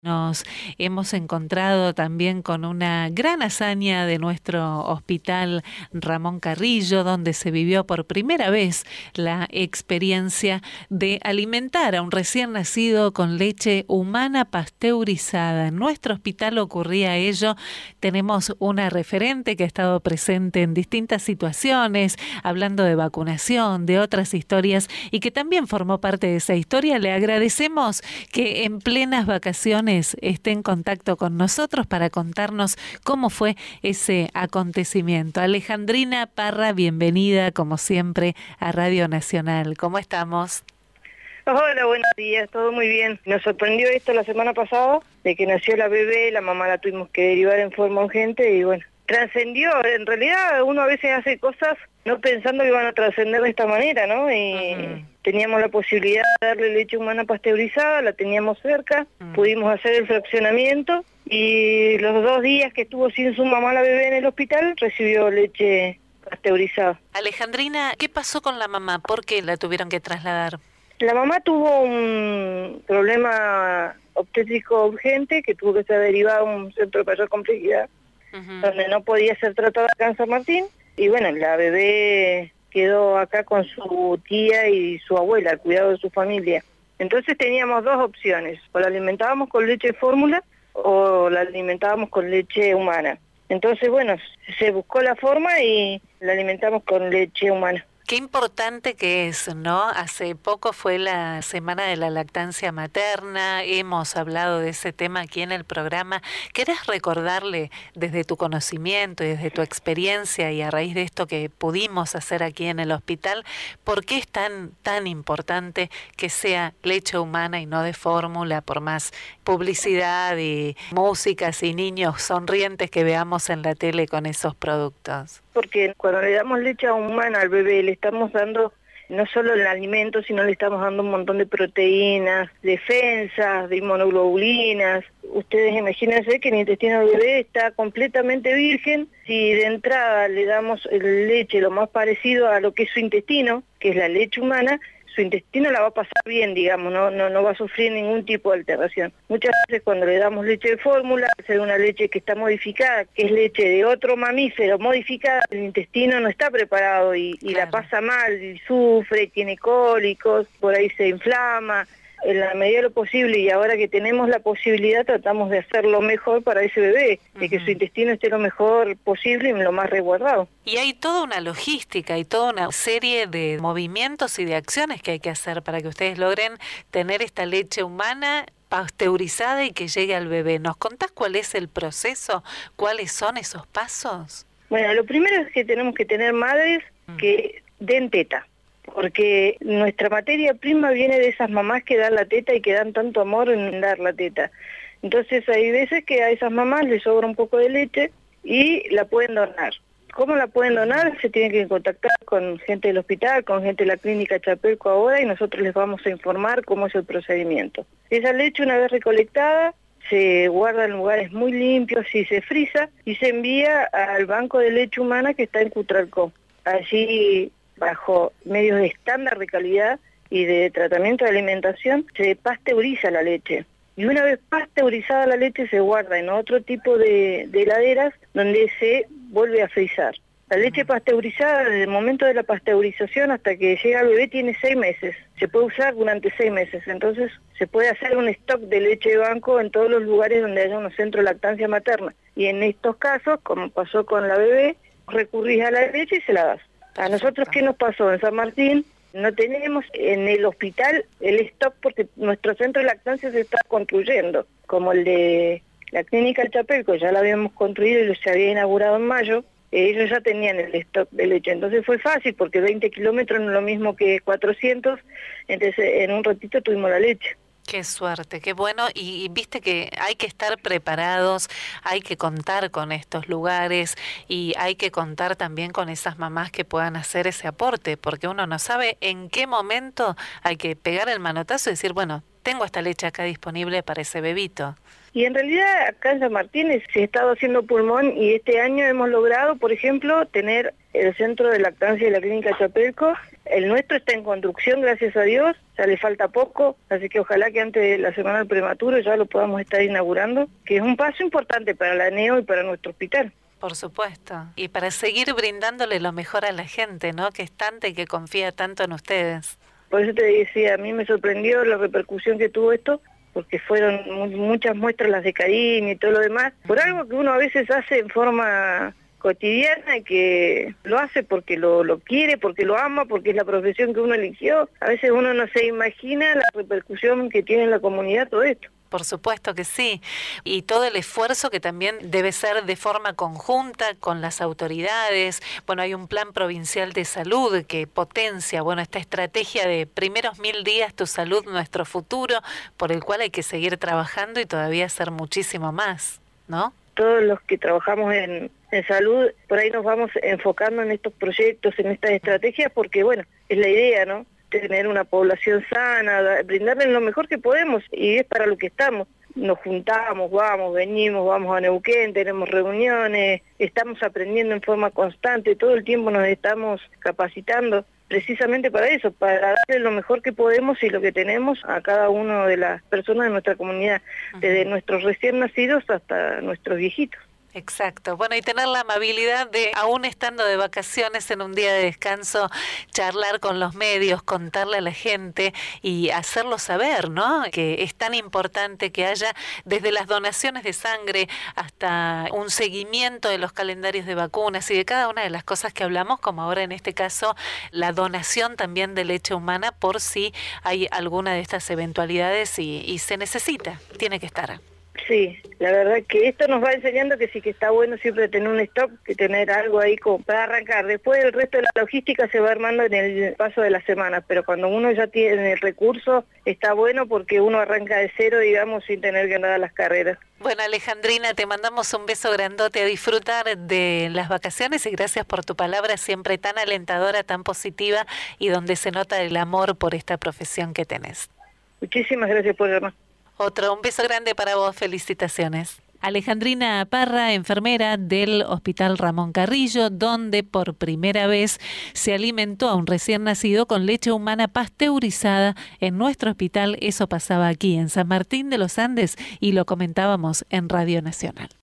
Nos hemos encontrado también con una gran hazaña de nuestro hospital Ramón Carrillo, donde se vivió por primera vez la experiencia de alimentar a un recién nacido con leche humana pasteurizada. En nuestro hospital ocurría ello. Tenemos una referente que ha estado presente en distintas situaciones, hablando de vacunación, de otras historias, y que también formó parte de esa historia. Le agradecemos que en plenas vacaciones esté en contacto con nosotros para contarnos cómo fue ese acontecimiento. Alejandrina Parra, bienvenida como siempre a Radio Nacional. ¿Cómo estamos? Hola, buenos días, todo muy bien. Nos sorprendió esto la semana pasada, de que nació la bebé, la mamá la tuvimos que derivar en forma urgente y bueno, trascendió. En realidad uno a veces hace cosas no pensando que van a trascender de esta manera, ¿no? Y teníamos la posibilidad de darle leche humana pasteurizada, la teníamos cerca, pudimos hacer el fraccionamiento y los 2 días que estuvo sin su mamá la bebé en el hospital recibió leche pasteurizada. Alejandrina, ¿qué pasó con la mamá? ¿Por qué la tuvieron que trasladar? La mamá tuvo un problema obstétrico urgente que tuvo que ser derivado a un centro de mayor complejidad, donde no podía ser tratada acá en San Martín. Y bueno, la bebé quedó acá con su tía y su abuela, al cuidado de su familia. Entonces teníamos 2 opciones, o la alimentábamos con leche de fórmula o la alimentábamos con leche humana. Entonces, bueno, se buscó la forma y la alimentamos con leche humana. Qué importante que es, ¿no? Hace poco fue la Semana de la Lactancia Materna, hemos hablado de ese tema aquí en el programa. ¿Querés recordarle desde tu conocimiento y desde tu experiencia y a raíz de esto que pudimos hacer aquí en el hospital, por qué es tan importante que sea leche humana y no de fórmula, por más publicidad y músicas y niños sonrientes que veamos en la tele con esos productos? Porque cuando le damos leche humana al bebé le estamos dando no solo el alimento, sino le estamos dando un montón de proteínas, defensas, de inmunoglobulinas. Ustedes imagínense que el intestino del bebé está completamente virgen. Si de entrada le damos leche lo más parecido a lo que es su intestino, que es la leche humana, su intestino la va a pasar bien, digamos, no va a sufrir ningún tipo de alteración. Muchas veces cuando le damos leche de fórmula, es una leche que está modificada, que es leche de otro mamífero modificada, el intestino no está preparado y la pasa mal, y sufre, tiene cólicos, por ahí se inflama. En la medida de lo posible, y ahora que tenemos la posibilidad, tratamos de hacer lo mejor para ese bebé, de que su intestino esté lo mejor posible y lo más resguardado. Y hay toda una logística y toda una serie de movimientos y de acciones que hay que hacer para que ustedes logren tener esta leche humana pasteurizada y que llegue al bebé. ¿Nos contás cuál es el proceso? ¿Cuáles son esos pasos? Bueno, lo primero es que tenemos que tener madres que den teta, porque nuestra materia prima viene de esas mamás que dan la teta y que dan tanto amor en dar la teta. Entonces hay veces que a esas mamás les sobra un poco de leche y la pueden donar. ¿Cómo la pueden donar? Se tienen que contactar con gente del hospital, con gente de la clínica Chapelco ahora, y nosotros les vamos a informar cómo es el procedimiento. Esa leche, una vez recolectada, se guarda en lugares muy limpios y se frisa y se envía al banco de leche humana que está en Cutralcó. Allí, bajo medios de estándar de calidad y de tratamiento de alimentación, se pasteuriza la leche. Y una vez pasteurizada la leche se guarda en otro tipo de heladeras donde se vuelve a frizar. La leche pasteurizada, desde el momento de la pasteurización hasta que llega al bebé, tiene 6 meses. Se puede usar durante 6 meses. Entonces se puede hacer un stock de leche de banco en todos los lugares donde haya un centro de lactancia materna. Y en estos casos, como pasó con la bebé, recurrís a la leche y se la das. A nosotros, ¿qué nos pasó? En San Martín no tenemos en el hospital el stock porque nuestro centro de lactancia se está construyendo, como el de la clínica El Chapelco, ya lo habíamos construido y se había inaugurado en mayo. Ellos ya tenían el stock de leche, entonces fue fácil porque 20 kilómetros no es lo mismo que 400, entonces en un ratito tuvimos la leche. Qué suerte, qué bueno, y viste que hay que estar preparados, hay que contar con estos lugares y hay que contar también con esas mamás que puedan hacer ese aporte, porque uno no sabe en qué momento hay que pegar el manotazo y decir, bueno, tengo esta leche acá disponible para ese bebito. Y en realidad acá en San Martín se ha estado haciendo pulmón y este año hemos logrado, por ejemplo, tener el centro de lactancia de la Clínica Chapelco. El nuestro está en construcción, gracias a Dios, ya le falta poco, así que ojalá que antes de la semana del prematuro ya lo podamos estar inaugurando, que es un paso importante para la NEO y para nuestro hospital. Por supuesto, y para seguir brindándole lo mejor a la gente, ¿no? Que es tanta y que confía tanto en ustedes. Por eso te decía, a mí me sorprendió la repercusión que tuvo esto, porque fueron muchas muestras las de cariño y todo lo demás, por algo que uno a veces hace en forma cotidiana y que lo hace porque lo quiere, porque lo ama, porque es la profesión que uno eligió. A veces uno no se imagina la repercusión que tiene en la comunidad todo esto. Por supuesto que sí, y todo el esfuerzo que también debe ser de forma conjunta con las autoridades. Bueno, hay un plan provincial de salud que potencia, bueno, esta estrategia de primeros 1000 días, tu salud, nuestro futuro, por el cual hay que seguir trabajando y todavía hacer muchísimo más, ¿no? Todos los que trabajamos en salud, por ahí nos vamos enfocando en estos proyectos, en estas estrategias, porque bueno, es la idea, ¿no? Tener una población sana, brindarles lo mejor que podemos, y es para lo que estamos. Nos juntamos, venimos, vamos a Neuquén, tenemos reuniones, estamos aprendiendo en forma constante, todo el tiempo nos estamos capacitando, precisamente para eso, para darle lo mejor que podemos y lo que tenemos a cada una de las personas de nuestra comunidad, desde nuestros recién nacidos hasta nuestros viejitos. Exacto. Bueno, y tener la amabilidad de, aún estando de vacaciones en un día de descanso, charlar con los medios, contarle a la gente y hacerlo saber, ¿no? Que es tan importante que haya desde las donaciones de sangre hasta un seguimiento de los calendarios de vacunas y de cada una de las cosas que hablamos, como ahora en este caso la donación también de leche humana por si hay alguna de estas eventualidades y se necesita, tiene que estar. Sí, la verdad que esto nos va enseñando que sí que está bueno siempre tener un stock, que tener algo ahí como para arrancar. Después el resto de la logística se va armando en el paso de la semana, pero cuando uno ya tiene el recurso está bueno porque uno arranca de cero, digamos, sin tener que andar a las carreras. Bueno, Alejandrina, te mandamos un beso grandote, a disfrutar de las vacaciones y gracias por tu palabra siempre tan alentadora, tan positiva y donde se nota el amor por esta profesión que tenés. Muchísimas gracias por llamar. Un beso grande para vos, felicitaciones. Alejandrina Parra, enfermera del Hospital Ramón Carrillo, donde por primera vez se alimentó a un recién nacido con leche humana pasteurizada en nuestro hospital. Eso pasaba aquí en San Martín de los Andes y lo comentábamos en Radio Nacional.